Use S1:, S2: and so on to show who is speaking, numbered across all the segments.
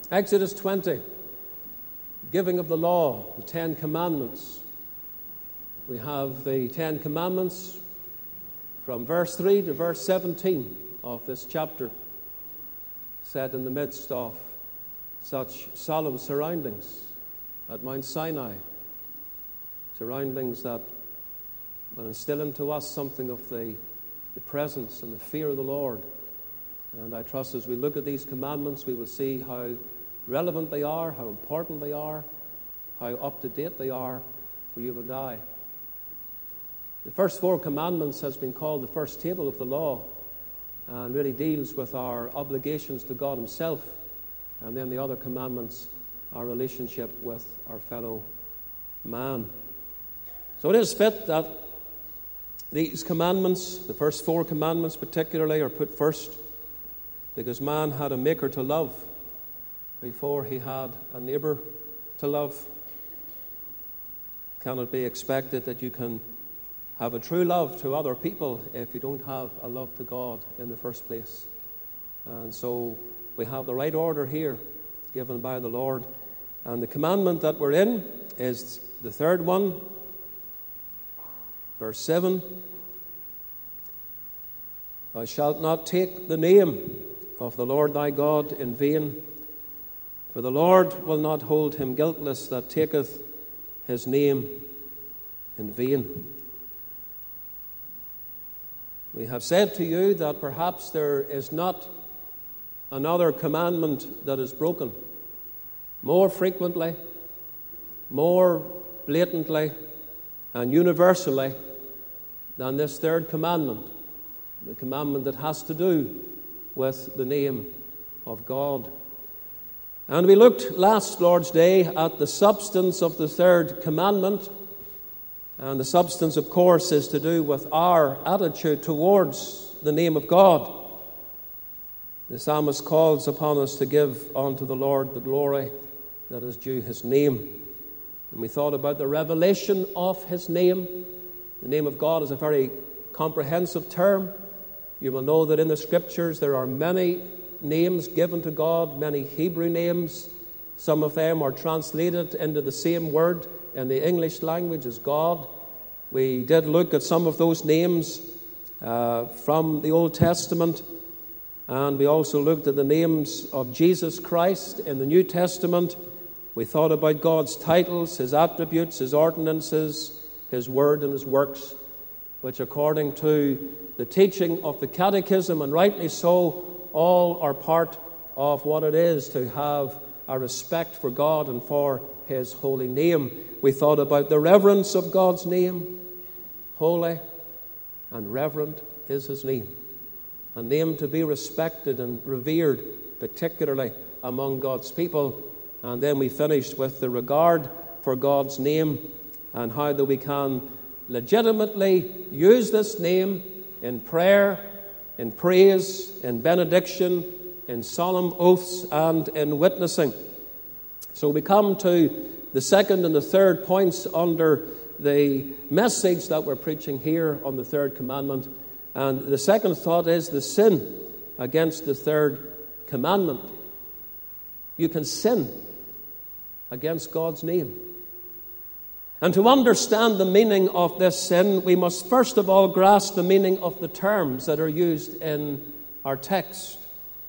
S1: Exodus 20, giving of the law, the Ten Commandments. We have the Ten Commandments from verse 3 to verse 17 of this chapter, set in the midst of such solemn surroundings at Mount Sinai, surroundings that will instill into us something of the presence and the fear of the Lord. And I trust as we look at these commandments, we will see how relevant they are, how important they are, how up to date they are for you and I. The first 4 commandments has been called the first table of the law, and really deals with our obligations to God Himself. And then the other commandments, our relationship with our fellow man. So it is fit that these commandments, the first 4 commandments particularly, are put first, because man had a maker to love before he had a neighbor to love. Can it be expected that you can have a true love to other people if you don't have a love to God in the first place? And so we have the right order here given by the Lord. And the commandment that we're in is the third one, verse 7. Thou shalt not take the name of the Lord thy God in vain, for the Lord will not hold him guiltless that taketh his name in vain. We have said to you that perhaps there is not another commandment that is broken more frequently, more blatantly, and universally than this third commandment, the commandment that has to do with the name of God. And we looked last Lord's Day at the substance of the third commandment. And the substance, of course, is to do with our attitude towards the name of God. The psalmist calls upon us to give unto the Lord the glory that is due His name. And we thought about the revelation of His name. The name of God is a very comprehensive term. You will know that in the Scriptures there are many names given to God, many Hebrew names. Some of them are translated into the same word in the English language as God. We did look at some of those names from the Old Testament, and we also looked at the names of Jesus Christ in the New Testament. We thought about God's titles, His attributes, His ordinances, His word and His works, which according to the teaching of the Catechism, and rightly so, all are part of what it is to have a respect for God and for His holy name. We thought about the reverence of God's name. Holy and reverent is His name. A name to be respected and revered, particularly among God's people. And then we finished with the regard for God's name and how that we can legitimately use this name in prayer, in praise, in benediction, in solemn oaths, and in witnessing. So we come to the second and the third points under the message that we're preaching here on the third commandment. And the second thought is the sin against the third commandment. You can sin against God's name. And to understand the meaning of this sin, we must first of all grasp the meaning of the terms that are used in our text.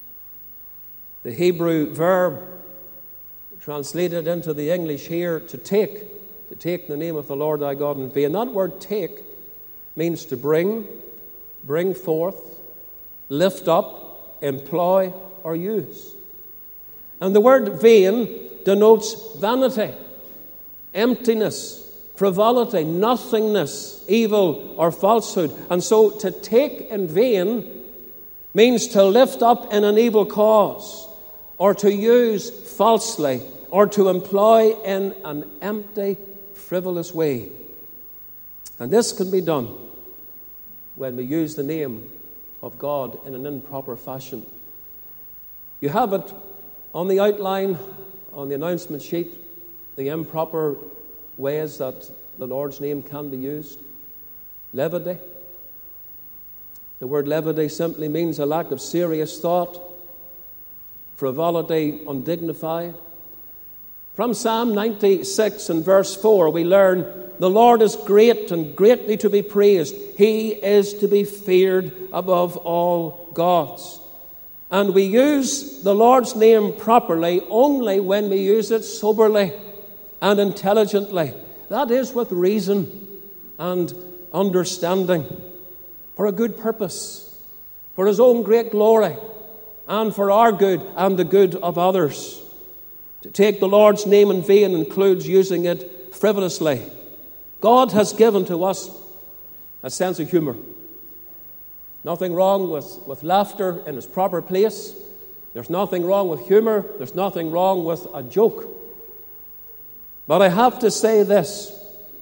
S1: The Hebrew verb translated into the English here, to take the name of the Lord thy God in vain. That word take means to bring forth, lift up, employ, or use. And the word vain denotes vanity, emptiness, frivolity, nothingness, evil, or falsehood. And so to take in vain means to lift up in an evil cause, or to use falsely, or to employ in an empty, frivolous way. And this can be done when we use the name of God in an improper fashion. You have it on the outline, on the announcement sheet, the improper ways that the Lord's name can be used. Levity. The word levity simply means a lack of serious thought. frivolity undignified. From Psalm 96 and verse 4, we learn, the Lord is great and greatly to be praised. He is to be feared above all gods. And we use the Lord's name properly only when we use it soberly and intelligently. That is with reason and understanding, for a good purpose, for His own great glory, and for our good and the good of others. To take the Lord's name in vain includes using it frivolously. God has given to us a sense of humour. Nothing wrong with laughter in its proper place. There's nothing wrong with humour. There's nothing wrong with a joke. But I have to say this.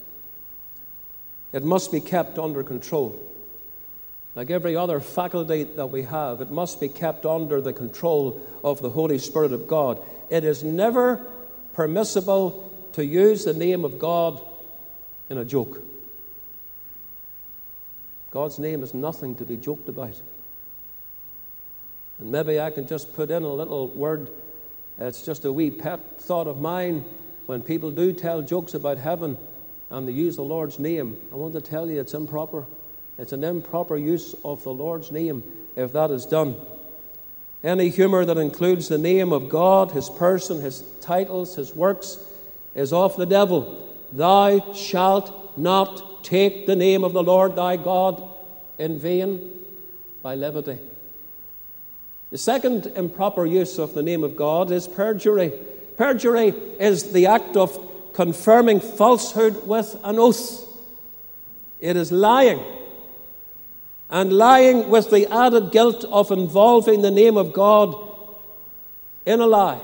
S1: It must be kept under control. Like every other faculty that we have, it must be kept under the control of the Holy Spirit of God. It is never permissible to use the name of God in a joke. God's name is nothing to be joked about. And maybe I can just put in a little word. It's just a wee pet thought of mine. When people do tell jokes about heaven and they use the Lord's name, I want to tell you it's improper. It's an improper use of the Lord's name if that is done. Any humour that includes the name of God, His person, His titles, His works, is of the devil. Thou shalt not take the name of the Lord thy God in vain by levity. The second improper use of the name of God is perjury. Perjury is the act of confirming falsehood with an oath. It is lying. And lying with the added guilt of involving the name of God in a lie.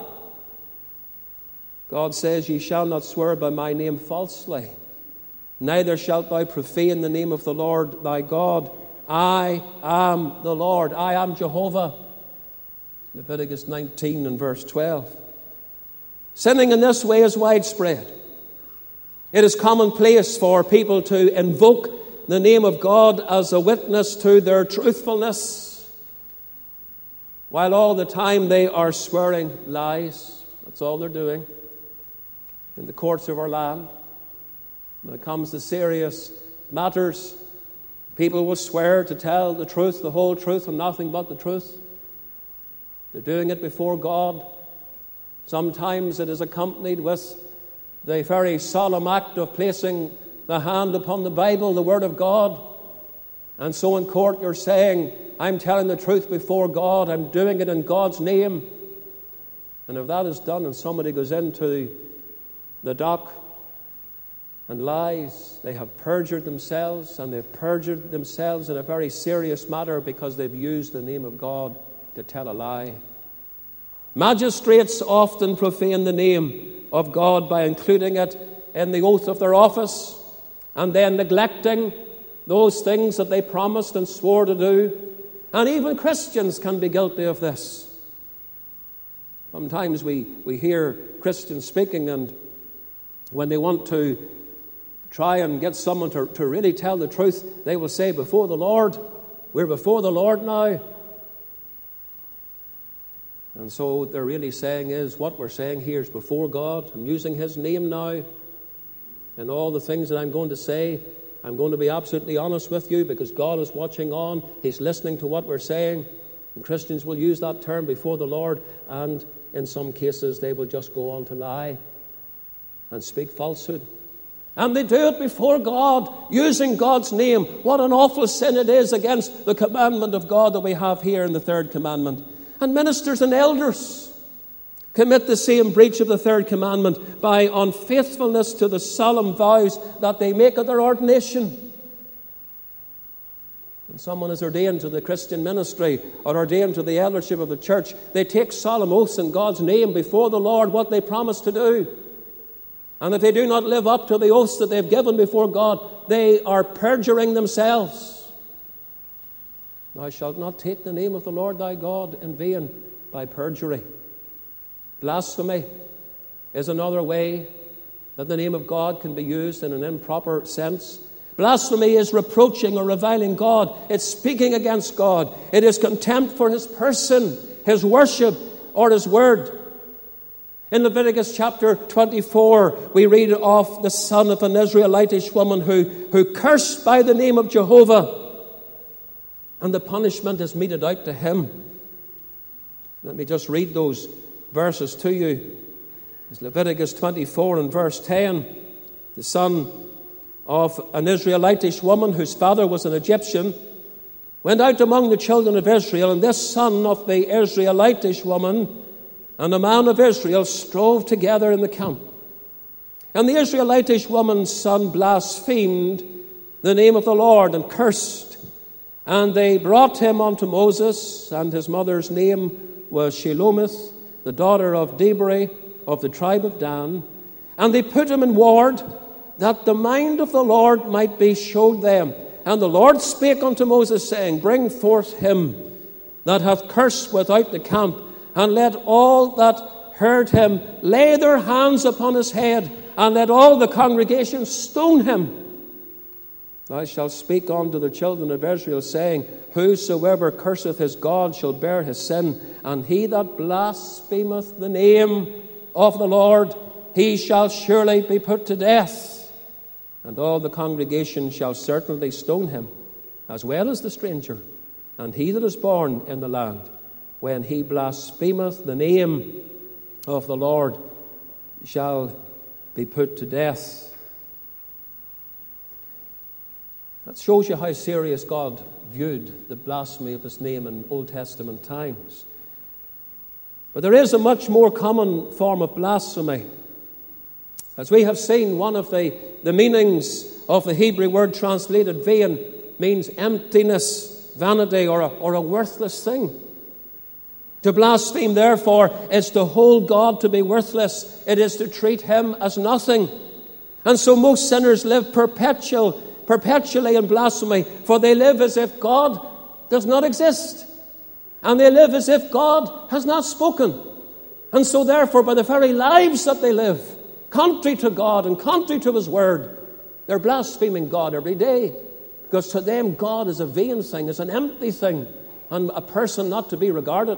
S1: God says, ye shall not swear by my name falsely, neither shalt thou profane the name of the Lord thy God. I am the Lord. I am Jehovah. Leviticus 19 and verse 12. Sinning in this way is widespread. It is commonplace for people to invoke the name of God as a witness to their truthfulness, while all the time they are swearing lies. That's all they're doing in the courts of our land. When it comes to serious matters, people will swear to tell the truth, the whole truth, and nothing but the truth. They're doing it before God. Sometimes it is accompanied with the very solemn act of placing the hand upon the Bible, the Word of God. And so in court you're saying, I'm telling the truth before God, I'm doing it in God's name. And if that is done and somebody goes into the dock and lies, they have perjured themselves, and they've perjured themselves in a very serious matter because they've used the name of God to tell a lie. Magistrates often profane the name of God by including it in the oath of their office, and then neglecting those things that they promised and swore to do. And even Christians can be guilty of this. Sometimes we hear Christians speaking, and when they want to try and get someone to really tell the truth, they will say, before the Lord, we're before the Lord now. And so what they're really saying is, what we're saying here is before God. I'm using His name now. And all the things that I'm going to say, I'm going to be absolutely honest with you because God is watching on. He's listening to what we're saying. And Christians will use that term before the Lord, and in some cases they will just go on to lie and speak falsehood. And they do it before God, using God's name. What an awful sin it is against the commandment of God that we have here in the third commandment. And ministers and elders commit the same breach of the third commandment by unfaithfulness to the solemn vows that they make at their ordination. When someone is ordained to the Christian ministry or ordained to the eldership of the church, they take solemn oaths in God's name before the Lord what they promise to do. And if they do not live up to the oaths that they've given before God, they are perjuring themselves. Thou shalt not take the name of the Lord thy God in vain by perjury. Blasphemy is another way that the name of God can be used in an improper sense. Blasphemy is reproaching or reviling God. It's speaking against God. It is contempt for His person, His worship, or his word. In Leviticus chapter 24, we read of the son of an Israelitish woman who cursed by the name of Jehovah, and the punishment is meted out to him. Let me just read those verses to you. It's Leviticus 24 and verse 10. The son of an Israelitish woman whose father was an Egyptian went out among the children of Israel, and this son of the Israelitish woman and a man of Israel strove together in the camp. And the Israelitish woman's son blasphemed the name of the Lord and cursed. And they brought him unto Moses, and his mother's name was Shelomith, the daughter of Dibri of the tribe of Dan. And they put him in ward, that the mind of the Lord might be showed them. And the Lord spake unto Moses, saying, Bring forth him that hath cursed without the camp, and let all that heard him lay their hands upon his head, and let all the congregation stone him. Thou shalt speak unto the children of Israel, saying, Whosoever curseth his God shall bear his sin, and he that blasphemeth the name of the Lord, he shall surely be put to death. And all the congregation shall certainly stone him, as well as the stranger, and he that is born in the land, when he blasphemeth the name of the Lord, shall be put to death. That shows you how serious God viewed the blasphemy of his name in Old Testament times. But there is a much more common form of blasphemy. As we have seen, one of the meanings of the Hebrew word translated vain means emptiness, vanity, or a worthless thing. To blaspheme, therefore, is to hold God to be worthless. It is to treat him as nothing. And so most sinners live perpetually in blasphemy, for they live as if God does not exist. And they live as if God has not spoken. And so therefore, by the very lives that they live, contrary to God and contrary to his word, they're blaspheming God every day. Because to them, God is a vain thing, is an empty thing, and a person not to be regarded.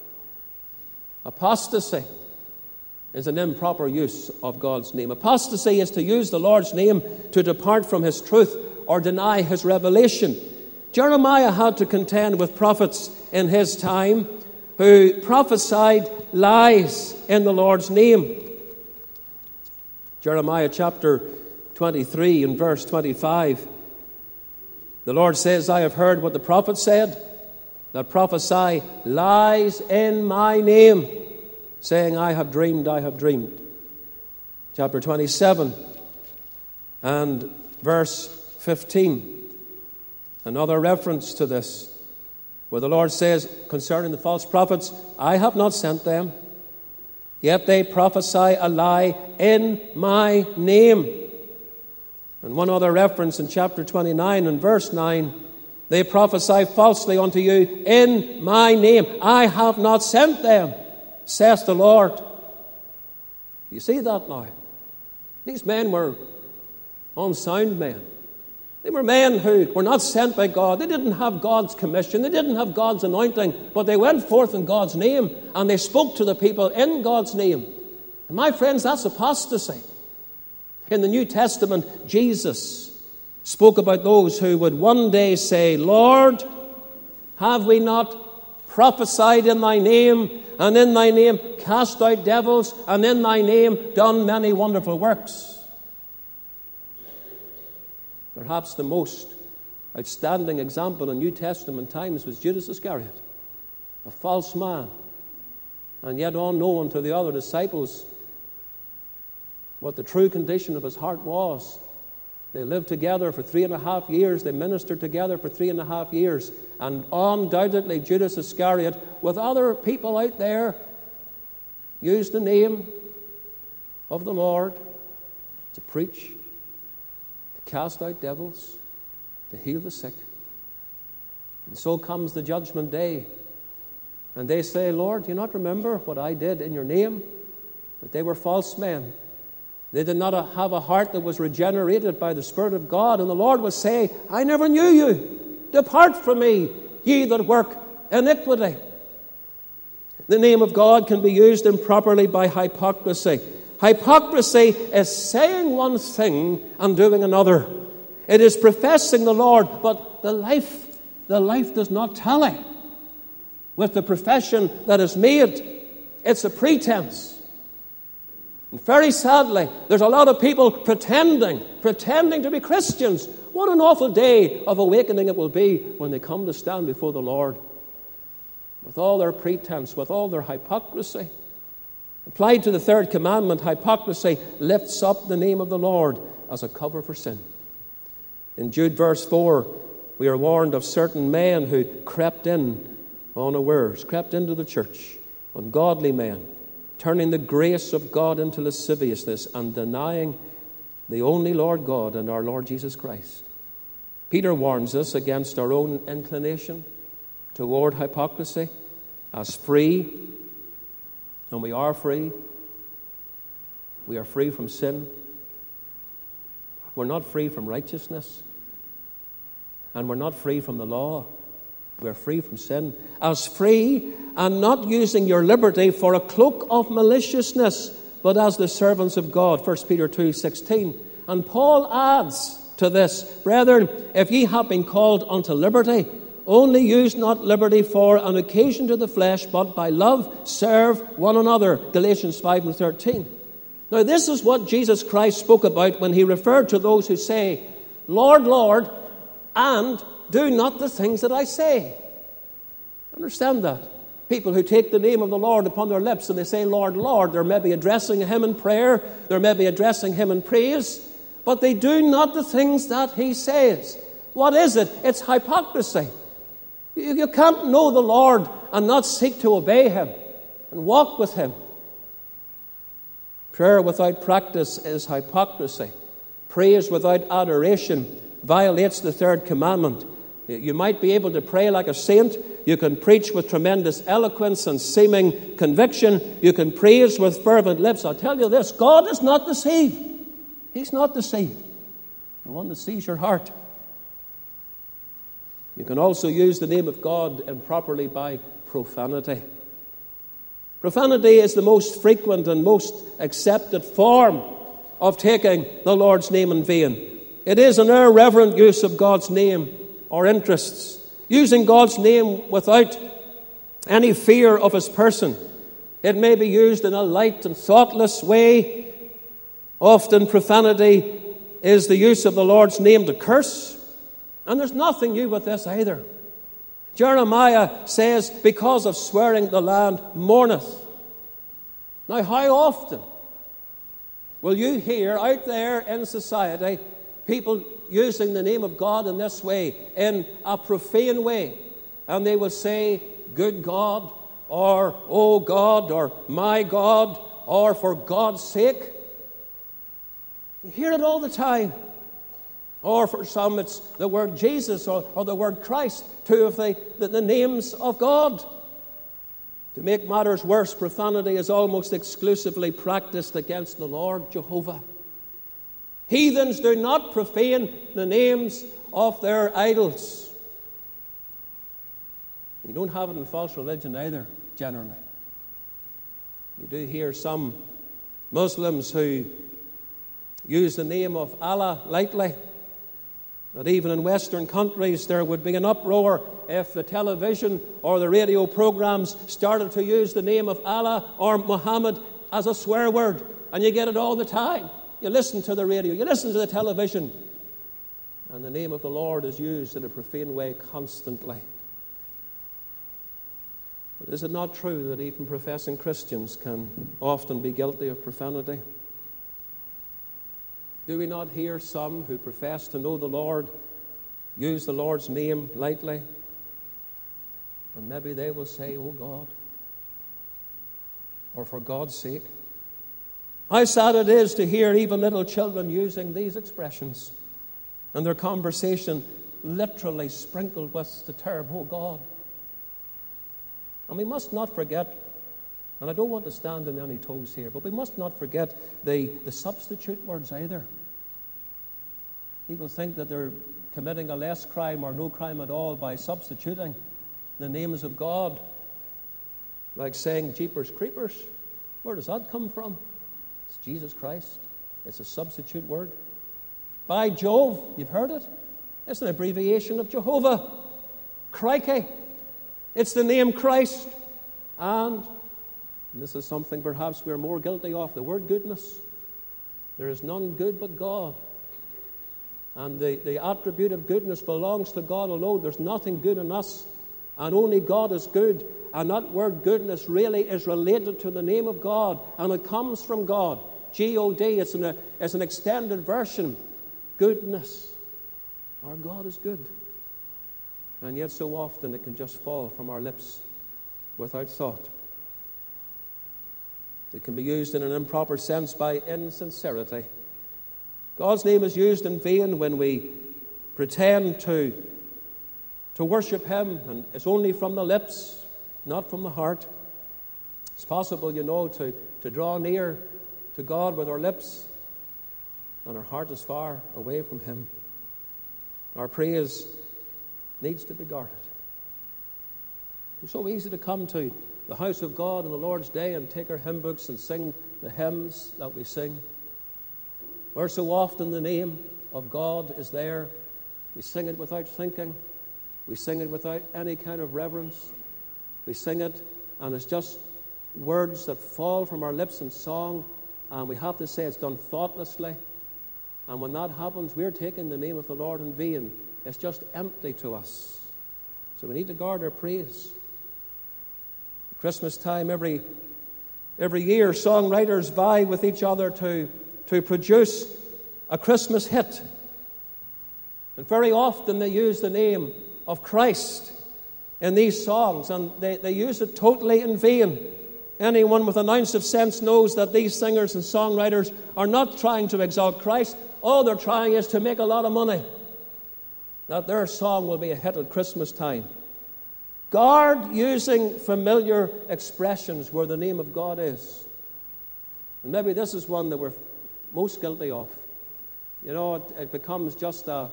S1: Apostasy is an improper use of God's name. Apostasy is to use the Lord's name to depart from his truth or deny his revelation. Jeremiah had to contend with prophets in his time who prophesied lies in the Lord's name. Jeremiah chapter 23 and verse 25. The Lord says, I have heard what the prophet said, that prophesy lies in my name, saying, I have dreamed, I have dreamed. Chapter 27 and verse 15. Another reference to this, where the Lord says concerning the false prophets, I have not sent them, yet they prophesy a lie in my name. And one other reference in chapter 29 and verse 9, they prophesy falsely unto you in my name. I have not sent them, saith the Lord. You see that now? These men were unsound men. They were men who were not sent by God. They didn't have God's commission. They didn't have God's anointing. But they went forth in God's name, and they spoke to the people in God's name. And my friends, that's apostasy. In the New Testament, Jesus spoke about those who would one day say, Lord, have we not prophesied in thy name, and in thy name cast out devils, and in thy name done many wonderful works? Perhaps the most outstanding example in New Testament times was Judas Iscariot, a false man, and yet unknown to the other disciples what the true condition of his heart was. They lived together for 3.5 years. They ministered together for 3.5 years. And undoubtedly Judas Iscariot, with other people out there, used the name of the Lord to preach, to cast out devils, to heal the sick. And so comes the judgment day. And they say, Lord, do you not remember what I did in your name? But they were false men. They did not have a heart that was regenerated by the Spirit of God. And the Lord would say, I never knew you. Depart from me, ye that work iniquity. The name of God can be used improperly by hypocrisy. Hypocrisy is saying one thing and doing another. It is professing the Lord, but the life does not tally with the profession that is made. It's a pretense. And very sadly, there's a lot of people pretending to be Christians. What an awful day of awakening it will be when they come to stand before the Lord. With all their pretense, with all their hypocrisy. Applied to the third commandment, hypocrisy lifts up the name of the Lord as a cover for sin. In Jude verse 4, we are warned of certain men who crept in unawares, crept into the church, ungodly men, turning the grace of God into lasciviousness and denying the only Lord God and our Lord Jesus Christ. Peter warns us against our own inclination toward hypocrisy as free, and we are free. We are free from sin. We're not free from righteousness, and we're not free from the law. We're free from sin. As free and not using your liberty for a cloak of maliciousness, but as the servants of God. 1 Peter 2:16. And Paul adds to this, brethren, if ye have been called unto liberty, only use not liberty for an occasion to the flesh, but by love serve one another. Galatians 5:13. Now this is what Jesus Christ spoke about when he referred to those who say, Lord, Lord, and do not the things that I say. Understand that. People who take the name of the Lord upon their lips and they say, Lord, Lord, they're maybe addressing him in prayer, they're maybe addressing him in praise, but they do not the things that he says. What is it? It's hypocrisy. You can't know the Lord and not seek to obey him and walk with him. Prayer without practice is hypocrisy. Praise without adoration violates the third commandment. You might be able to pray like a saint. You can preach with tremendous eloquence and seeming conviction. You can praise with fervent lips. I'll tell you this, God is not deceived. He's not deceived. The one that sees your heart. You can also use the name of God improperly by profanity. Profanity is the most frequent and most accepted form of taking the Lord's name in vain. It is an irreverent use of God's name or interests, using God's name without any fear of his person. It may be used in a light and thoughtless way. Often profanity is the use of the Lord's name to curse. And there's nothing new with this either. Jeremiah says, because of swearing the land mourneth. Now, how often will you hear out there in society people using the name of God in this way, in a profane way? And they will say, good God, or oh God, or my God, or for God's sake. You hear it all the time. Or for some, it's the word Jesus or the word Christ, two of the names of God. To make matters worse, profanity is almost exclusively practiced against the Lord Jehovah. Heathens do not profane the names of their idols. You don't have it in false religion either, generally. You do hear some Muslims who use the name of Allah lightly. But even in Western countries, there would be an uproar if the television or the radio programs started to use the name of Allah or Muhammad as a swear word. And you get it all the time. You listen to the radio, you listen to the television, and the name of the Lord is used in a profane way constantly. But is it not true that even professing Christians can often be guilty of profanity? Do we not hear some who profess to know the Lord use the Lord's name lightly? And maybe they will say, oh God, or for God's sake. How sad it is to hear even little children using these expressions, and their conversation literally sprinkled with the term, oh God. And we must not forget, and I don't want to stand on any toes here, but we must not forget the substitute words either. People think that they're committing a less crime or no crime at all by substituting the names of God Like saying Jeepers Creepers. Where does that come from? It's Jesus Christ. It's a substitute word. By Jove, you've heard it. It's an abbreviation of Jehovah. Crikey. It's the name Christ. And this is something perhaps we're more guilty of, the word goodness. There is none good but God. And the attribute of goodness belongs to God alone. There's nothing good in us. And only God is good. And that word goodness really is related to the name of God. And it comes from God. G-O-D, it's an extended version. Goodness. Our God is good. And yet so often it can just fall from our lips without thought. It can be used in an improper sense by insincerity. God's name is used in vain when we pretend to worship Him, and it's only from the lips, not from the heart. It's possible, to draw near to God with our lips, and our heart is far away from Him. Our praise needs to be guarded. It's so easy to come to the house of God on the Lord's Day and take our hymn books and sing the hymns that we sing, where so often the name of God is there. We sing it without thinking. We sing it without any kind of reverence. We sing it, and it's just words that fall from our lips in song, and we have to say it's done thoughtlessly. And when that happens, we're taking the name of the Lord in vain. It's just empty to us. So we need to guard our praise. Christmas time, every year, songwriters vie with each other to produce a Christmas hit. And very often they use the name of Christ in these songs, and they use it totally in vain. Anyone with an ounce of sense knows that these singers and songwriters are not trying to exalt Christ. All they're trying is to make a lot of money. That their song will be a hit at Christmas time. Guard using familiar expressions where the name of God is. And maybe this is one that we're most guilty of. It becomes just a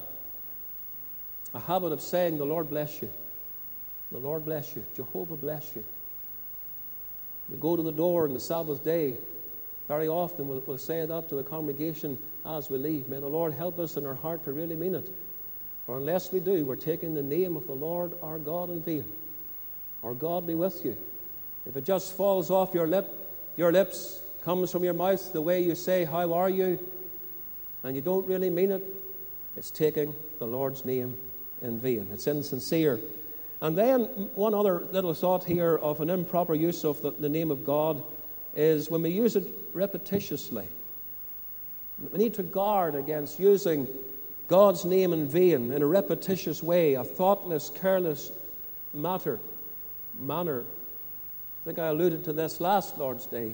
S1: habit of saying, the Lord bless you. The Lord bless you. Jehovah bless you. We go to the door on the Sabbath day. Very often we'll say that to the congregation as we leave. May the Lord help us in our heart to really mean it. For unless we do, we're taking the name of the Lord our God in vain. Our God be with you. If it just falls off your lips, comes from your mouth the way you say, how are you? And you don't really mean it, it's taking the Lord's name in vain. It's insincere. And then one other little thought here of an improper use of the name of God is when we use it repetitiously. We need to guard against using God's name in vain in a repetitious way, a thoughtless, careless manner. I think I alluded to this last Lord's Day.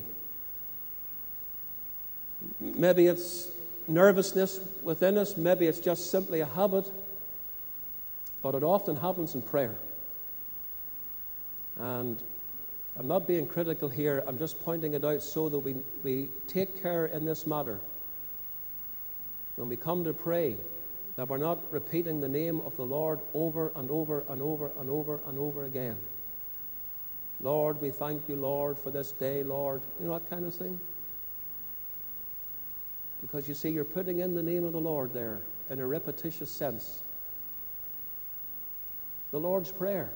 S1: Maybe it's nervousness within us. Maybe it's just simply a habit. But it often happens in prayer. And I'm not being critical here. I'm just pointing it out so that we take care in this matter. When we come to pray, that we're not repeating the name of the Lord over and over and over and over and over again. Lord, we thank you, Lord, for this day, Lord. You know, that kind of thing. Because you see, you're putting in the name of the Lord there in a repetitious sense. The Lord's Prayer.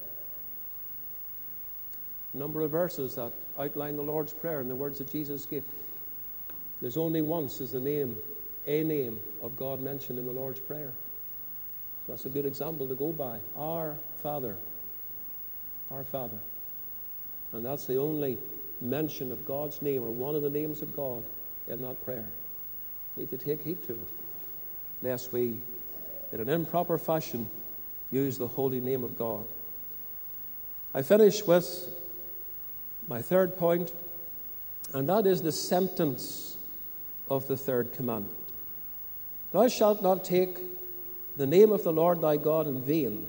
S1: A number of verses that outline the Lord's Prayer and the words that Jesus gave. There's only once is a name of God mentioned in the Lord's Prayer. So that's a good example to go by. Our Father. Our Father. And that's the only mention of God's name, or one of the names of God, in that prayer. We need to take heed to it, lest we, in an improper fashion, use the holy name of God. I finish with my third point, and that is the sentence of the third commandment. Thou shalt not take the name of the Lord thy God in vain,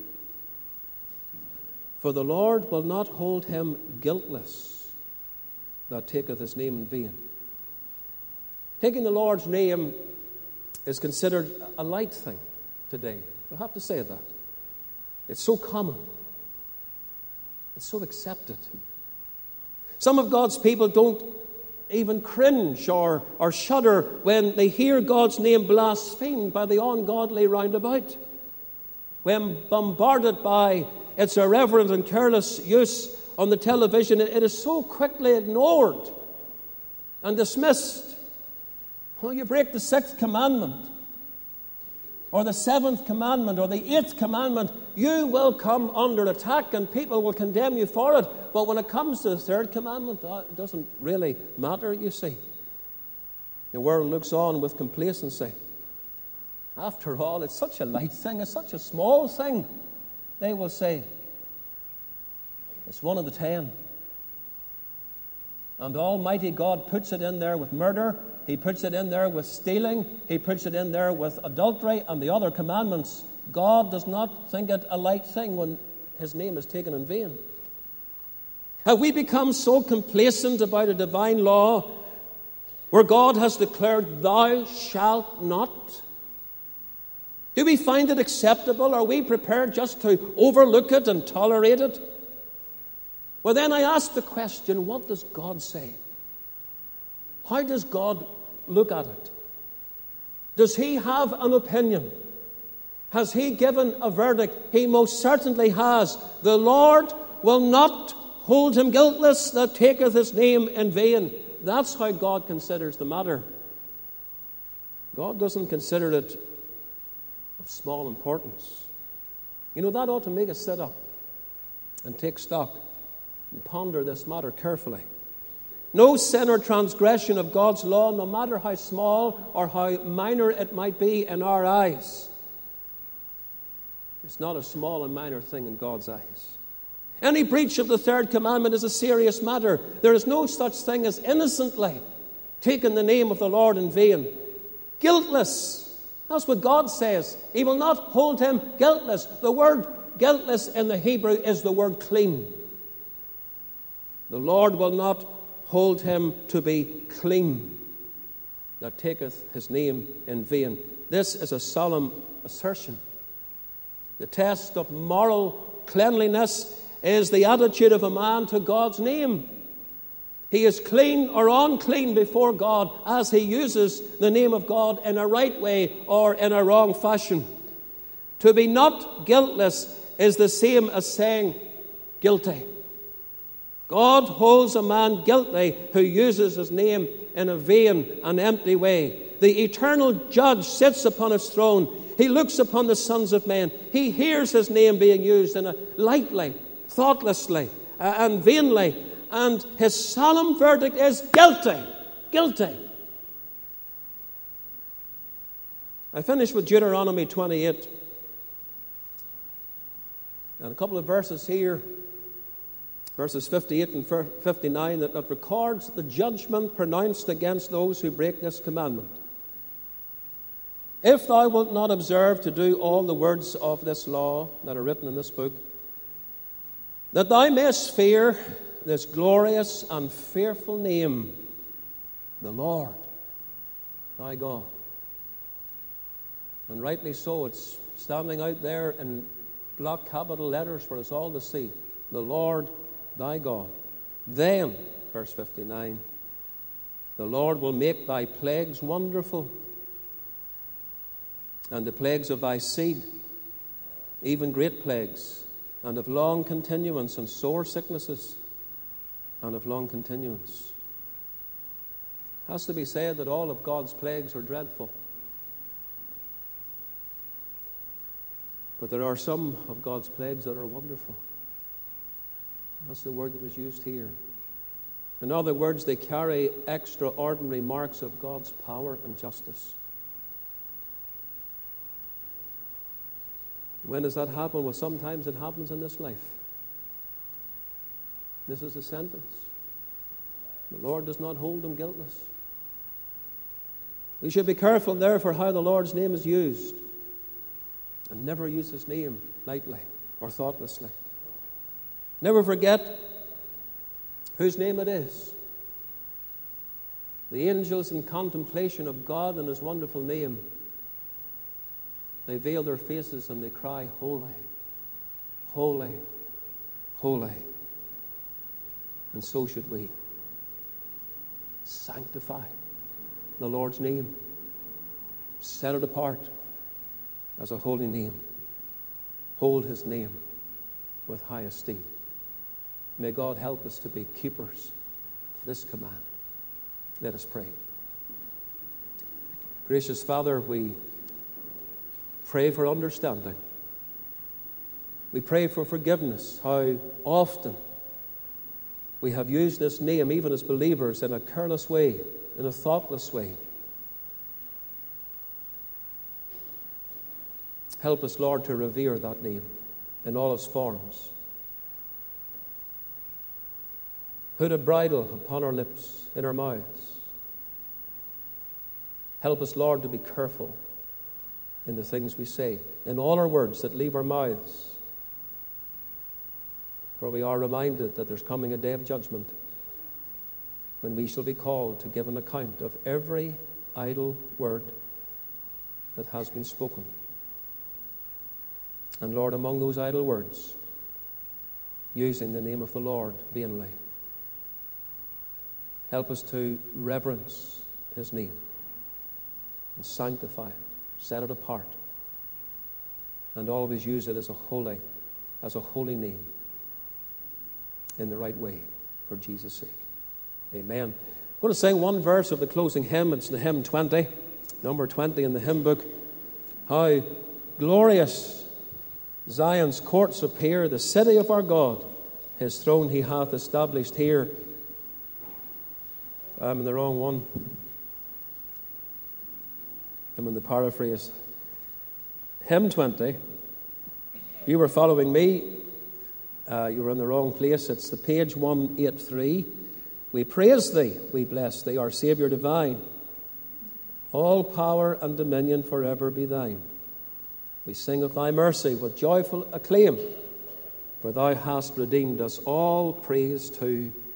S1: for the Lord will not hold him guiltless that taketh his name in vain. Taking the Lord's name is considered a light thing today. I have to say that. It's so common. It's so accepted. Some of God's people don't even cringe or shudder when they hear God's name blasphemed by the ungodly round about. When bombarded by its irreverent and careless use on the television, it is so quickly ignored and dismissed. Well, you break the 6th commandment, or the 7th commandment, or the 8th commandment, you will come under attack and people will condemn you for it. But when it comes to the 3rd commandment, it doesn't really matter, you see. The world looks on with complacency. After all, it's such a light thing, it's such a small thing. They will say, it's one of the 10. And Almighty God puts it in there with murder, He puts it in there with stealing, He puts it in there with adultery and the other commandments. God does not think it a light thing when His name is taken in vain. Have we become so complacent about a divine law where God has declared, thou shalt not? Do we find it acceptable? Are we prepared just to overlook it and tolerate it? Well, then I ask the question, what does God say? How does God look at it? Does He have an opinion? Has He given a verdict? He most certainly has. The Lord will not hold him guiltless that taketh His name in vain. That's how God considers the matter. God doesn't consider it of small importance. You know, that ought to make us sit up and take stock and ponder this matter carefully. No sin or transgression of God's law, no matter how small or how minor it might be in our eyes, it's not a small and minor thing in God's eyes. Any breach of the 3rd commandment is a serious matter. There is no such thing as innocently taking the name of the Lord in vain. Guiltless. That's what God says. He will not hold him guiltless. The word guiltless in the Hebrew is the word clean. The Lord will not hold him to be clean that taketh His name in vain. This is a solemn assertion. The test of moral cleanliness is the attitude of a man to God's name. He is clean or unclean before God as he uses the name of God in a right way or in a wrong fashion. To be not guiltless is the same as saying guilty. God holds a man guilty who uses His name in a vain and empty way. The eternal judge sits upon His throne. He looks upon the sons of men. He hears His name being used in a lightly, thoughtlessly, and vainly. And His solemn verdict is guilty. Guilty. I finish with Deuteronomy 28. And a couple of verses here. Verses 58 and 59 that records the judgment pronounced against those who break this commandment. If thou wilt not observe to do all the words of this law that are written in this book, that thou mayest fear this glorious and fearful name, the Lord thy God. And rightly so, it's standing out there in block capital letters for us all to see. The Lord thy God. Then, verse 59, the Lord will make thy plagues wonderful, and the plagues of thy seed, even great plagues, and of long continuance, and sore sicknesses, and of long continuance. It has to be said that all of God's plagues are dreadful. But there are some of God's plagues that are wonderful. That's the word that is used here. In other words, they carry extraordinary marks of God's power and justice. When does that happen? Well, sometimes it happens in this life. This is the sentence. The Lord does not hold them guiltless. We should be careful, therefore, how the Lord's name is used, and never use His name lightly or thoughtlessly. Never forget whose name it is. The angels, in contemplation of God and His wonderful name, they veil their faces and they cry, Holy, holy, holy. And so should we. Sanctify the Lord's name. Set it apart as a holy name. Hold his name with high esteem. May God help us to be keepers of this command. Let us pray. Gracious Father, we pray for understanding. We pray for forgiveness. How often we have used this name, even as believers, in a careless way, in a thoughtless way. Help us, Lord, to revere that name in all its forms. Put a bridle upon our lips, in our mouths. Help us, Lord, to be careful in the things we say, in all our words that leave our mouths. For we are reminded that there's coming a day of judgment when we shall be called to give an account of every idle word that has been spoken. And Lord, among those idle words, using the name of the Lord vainly, help us to reverence his name and sanctify it, set it apart, and always use it as a holy name in the right way for Jesus' sake. Amen. I'm going to sing one verse of the closing hymn. It's the hymn 20, number 20 in the hymn book. How glorious Zion's courts appear, the city of our God, his throne he hath established here. I'm in the wrong one. I'm in the paraphrase. Hymn 20. You were following me. You were in the wrong place. It's the page 183. We praise thee, we bless thee, our Saviour divine. All power and dominion forever be thine. We sing of thy mercy with joyful acclaim, for thou hast redeemed us. All praise to